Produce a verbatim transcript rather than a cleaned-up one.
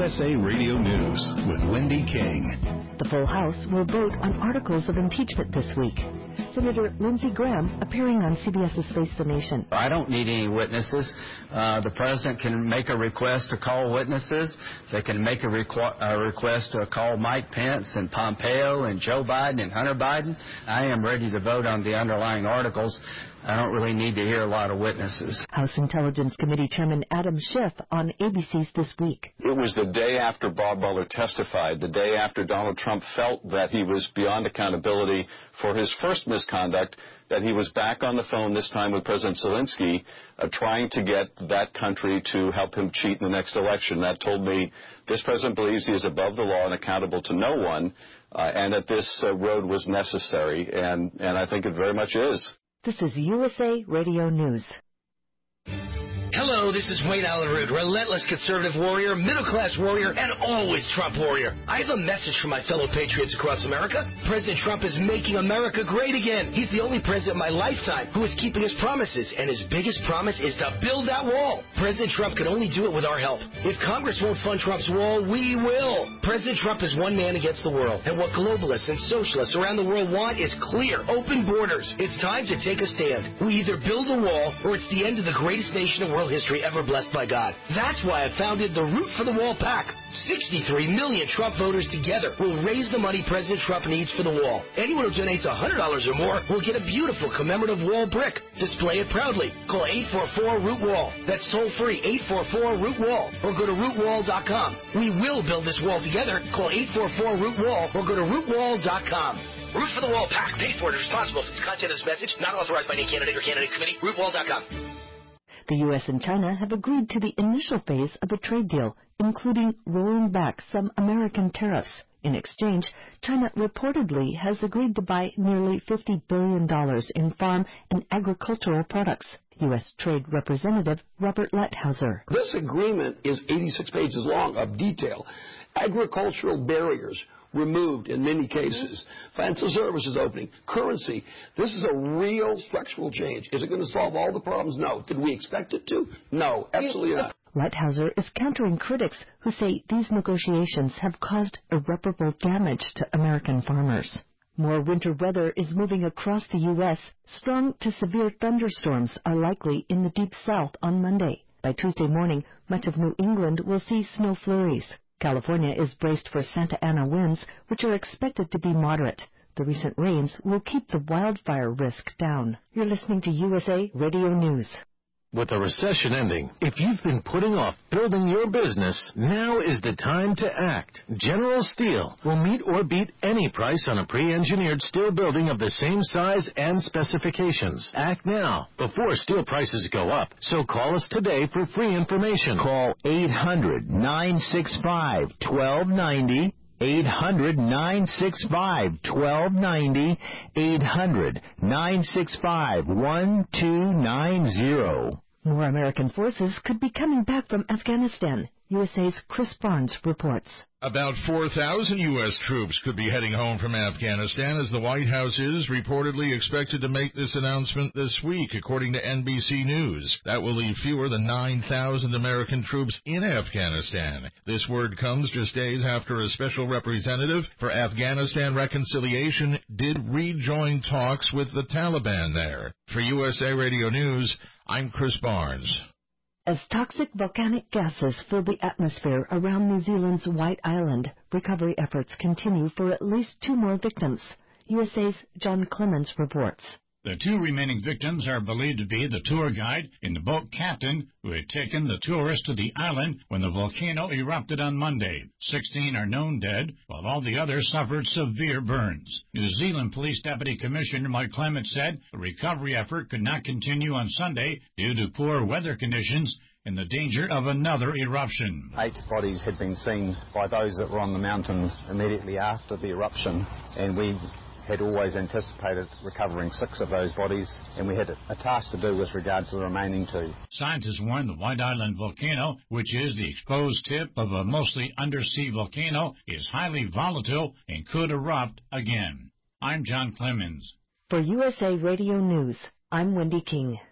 S A Radio News with Wendy King. The full House will vote on articles of impeachment this week. Senator Lindsey Graham appearing on C B S's Face the Nation. I don't need any witnesses. Uh, the president can make a request to call witnesses. They can make a, requ- a request to call Mike Pence and Pompeo and Joe Biden and Hunter Biden. I am ready to vote on the underlying articles. I don't really need to hear a lot of witnesses. House Intelligence Committee Chairman Adam Schiff on A B C's This Week. It was the day after Bob Mueller testified, the day after Donald Trump felt that he was beyond accountability for his first misconduct, that he was back on the phone this time with President Zelensky, uh, trying to get that country to help him cheat in the next election. That told me this president believes he is above the law and accountable to no one, uh, and that this uh, road was necessary, and, and I think it very much is. This is U S A Radio News. Hello, this is Wayne Allen Root, relentless conservative warrior, middle-class warrior, and always Trump warrior. I have a message for my fellow patriots across America. President Trump is making America great again. He's the only president in my lifetime who is keeping his promises, and his biggest promise is to build that wall. President Trump can only do it with our help. If Congress won't fund Trump's wall, we will. President Trump is one man against the world, and what globalists and socialists around the world want is clear, open borders. It's time to take a stand. We either build a wall, or it's the end of the greatest nation in world history ever blessed by God. That's why I founded the Root for the Wall PAC. sixty-three million Trump voters together will raise the money President Trump needs for the wall. Anyone who donates one hundred dollars or more will get a beautiful commemorative wall brick. Display it proudly. Call eight four four root wall. That's toll free, eight four four root wall, or go to root wall dot com. We will build this wall together. Call eight four four root wall or go to root wall dot com. Root for the Wall PAC, paid for and responsible for the content of this message, not authorized by any candidate or candidates committee. root wall dot com. The U S and China have agreed to the initial phase of a trade deal, including rolling back some American tariffs. In exchange, China reportedly has agreed to buy nearly fifty billion dollars in farm and agricultural products. U S Trade Representative Robert Lighthizer. This agreement is eighty-six pages long of detail. Agricultural barriers removed in many cases. Financial services opening, currency. This is a real structural change. Is it going to solve all the problems? No. Did we expect it to? No, absolutely not. Lighthizer is countering critics who say these negotiations have caused irreparable damage to American farmers. More winter weather is moving across the U S Strong to severe thunderstorms are likely in the Deep South on Monday. By Tuesday morning, much of New England will see snow flurries. California is braced for Santa Ana winds, which are expected to be moderate. The recent rains will keep the wildfire risk down. You're listening to U S A Radio News. With the recession ending, if you've been putting off building your business, now is the time to act. General Steel will meet or beat any price on a pre-engineered steel building of the same size and specifications. Act now, before steel prices go up. So call us today for free information. Call eight hundred, nine six five, one two nine zero. eight hundred, nine six five, one two nine zero. eight hundred, nine six five, one two nine zero. More American forces could be coming back from Afghanistan. U S A's Chris Barnes reports. About four thousand U S troops could be heading home from Afghanistan as the White House is reportedly expected to make this announcement this week, according to N B C News. That will leave fewer than nine thousand American troops in Afghanistan. This word comes just days after a special representative for Afghanistan reconciliation did rejoin talks with the Taliban there. For U S A Radio News, I'm Chris Barnes. As toxic volcanic gases fill the atmosphere around New Zealand's White Island, recovery efforts continue for at least two more victims. U S A's John Clemens reports. The two remaining victims are believed to be the tour guide and the boat captain who had taken the tourists to the island when the volcano erupted on Monday. Sixteen are known dead, while all the others suffered severe burns. New Zealand Police Deputy Commissioner Mike Clements said the recovery effort could not continue on Sunday due to poor weather conditions and the danger of another eruption. Eight bodies had been seen by those that were on the mountain immediately after the eruption, and we had always anticipated recovering six of those bodies, and we had a task to do with regard to the remaining two. Scientists warn the White Island volcano, which is the exposed tip of a mostly undersea volcano, is highly volatile and could erupt again. I'm John Clemens. For U S A Radio News, I'm Wendy King.